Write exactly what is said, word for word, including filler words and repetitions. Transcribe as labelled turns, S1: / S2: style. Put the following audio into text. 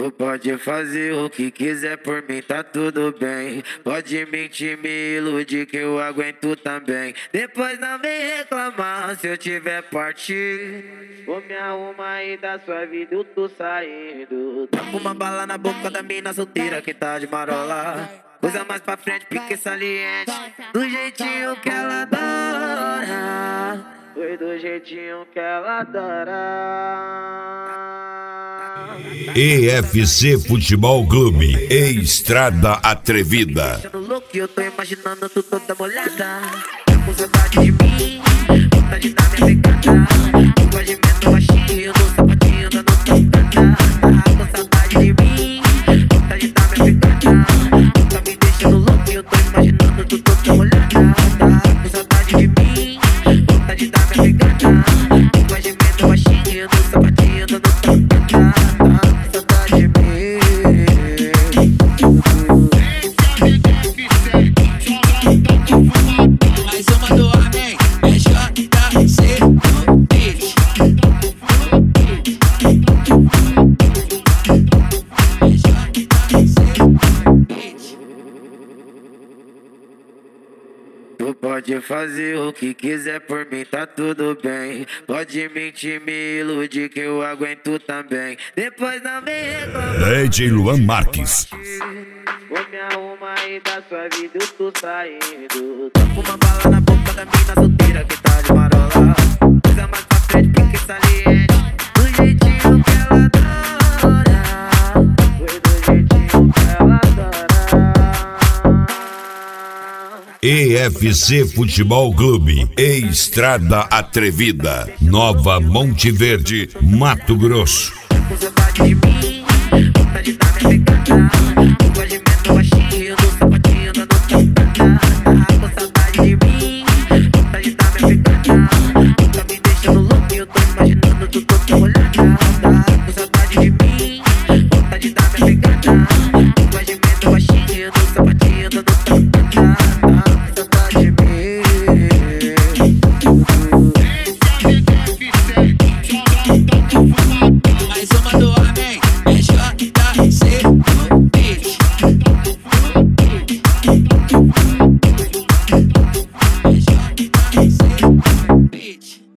S1: Tu pode fazer o que quiser por mim, tá tudo bem. Pode mentir, me iludir que eu aguento também. Depois não vem reclamar se eu tiver partido. Vou me arrumar e da sua vida eu tô saindo. Tá com uma bala na boca da mina solteira que tá de marola. Coisa mais pra frente, pique saliente. Do jeitinho que ela adora. Foi do jeitinho que ela adora.
S2: E F C Futebol Clube, Estrada Atrevida.
S1: Deixando louco, eu tô imaginando tu toda molhada. Tá com saudade de mim, vontade da minha pegada. Vontade de medo baixinho, no sapatinho da nossa tocada. Tá com saudade de mim, vontade da minha pegada. Tá me deixando louco, eu tô imaginando tu toda molhada. Tá com saudade de mim, vontade da minha pegada. Vontade de medo baixinho, no sapatinho da nossa tocada. Tu pode fazer o que quiser por mim, tá tudo bem. Pode mentir, me iludir que eu aguento também. Depois não vem reclamar.
S2: D J Luan Marques.
S1: Vou me arrumar e da sua vida eu tô saindo. Tô com uma bala na boca da mina solteira que tá de marola. Coisa mais pra frente, pique saliente. Do jeitinho que ela adora. Foi do jeitinho que ela adora.
S2: E F C Futebol Clube, Estrada Atrevida, Nova Monte Verde, Mato Grosso.
S1: Com saudade de mim, vontade da minha pegada. Vontade de medo baixinho, no sapatinho da nossa tocada. Com saudade de mim, vontade da minha pegada. Tá me deixando louco e eu tô imaginando tu toda molhada. Com saudade de mim, vontade da minha pegada. Vontade de medo baixinho, no sapatinho da nossa tocada.